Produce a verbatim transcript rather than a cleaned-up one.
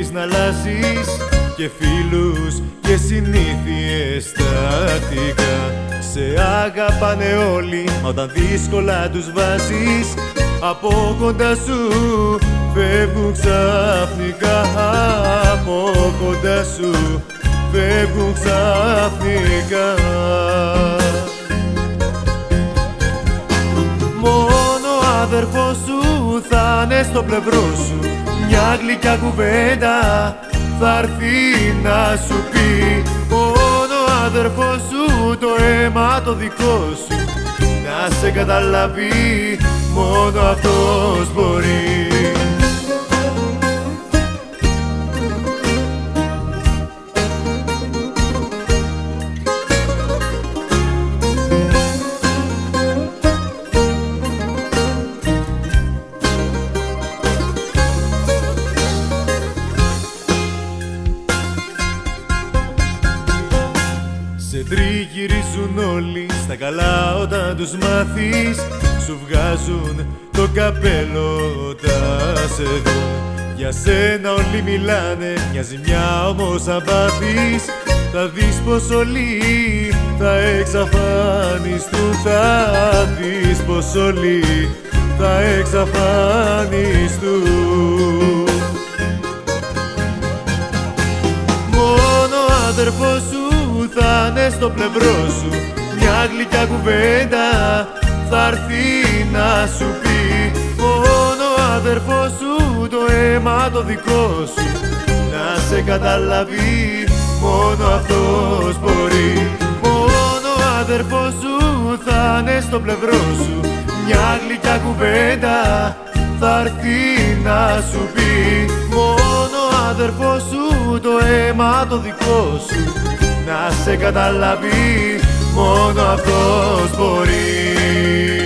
μπορείς να αλλάζεις και φίλους και συνήθειες τακτικά. Σε αγαπάνε όλοι, μα όταν δύσκολα τους βάζεις από κοντά σου φεύγουν ξαφνικά. Από κοντά σου φεύγουν ξαφνικά. Μόνο ο αδερφός σου θα είναι στο πλευρό σου, μια γλυκιά κουβέντα θα έρθει να σου πει. Μόνο ο αδερφός σου, το αίμα το δικό σου, να σε καταλάβει, μόνο αυτός μπορεί. Σε τριγυρίζουν όλοι στα καλά όταν τους μάθεις, σου βγάζουν το καπέλο όταν σε δουν. Για σένα όλοι μιλάνε, μια ζημιά όμως αν πάθεις, θα δεις πως όλοι θα εξαφανιστούν. Θα δεις πως όλοι θα εξαφανιστούν. Μόνο ο αδερφός σου θα είναι στο πλευρό σου, μια γλυκιά κουβέντα θα έρθει να σου πει. Μόνο ο αδερφός σου, το αίμα το δικό σου, να σε καταλάβει, μόνο αυτός μπορεί. Μόνο ο αδερφός σου θα είναι στο πλευρό σου, μια γλυκιά κουβέντα θα έρθει να σου πει. Μόνο ο αδερφός σου, το αίμα το δικό σου, να σε καταλάβει, μόνο αυτός μπορεί.